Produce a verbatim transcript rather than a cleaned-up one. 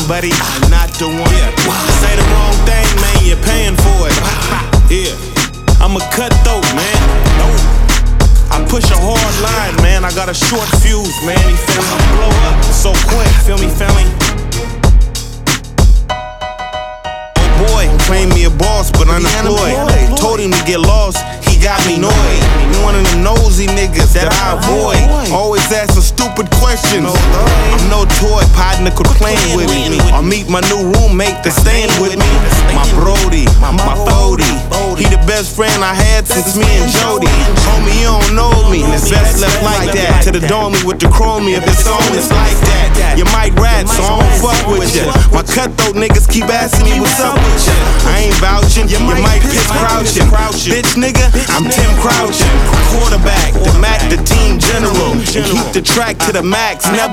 buddy, I'm not the one. Say the wrong thing, man, you're paying for it. Yeah, I'm a cutthroat, man. I push a hard line, man. I got a short fuse, man. You feel me? I blow up so quick, feel me, family? Oh boy, claim me a boss, but unemployed. Told him to get lost, he got me annoyed. You one of them nosy niggas that I avoid. Always asking stupid questions. I'm no toy, partner could play with me. Or meet my new roommate that's staying with me. My Brody, my Fody. He the best friend I had since me and Jody. Homie, you don't know me. It's best left like that. To the dormy with the chromie. If it's on, it's like that. You might rat, so I don't fuck with ya. My cutthroat niggas keep asking me what's up with ya. I ain't vouching, you might piss crouching. Bitch nigga, I'm Tim Crouching. Quarterback, the Mac, the team general. And keep the track to the max, never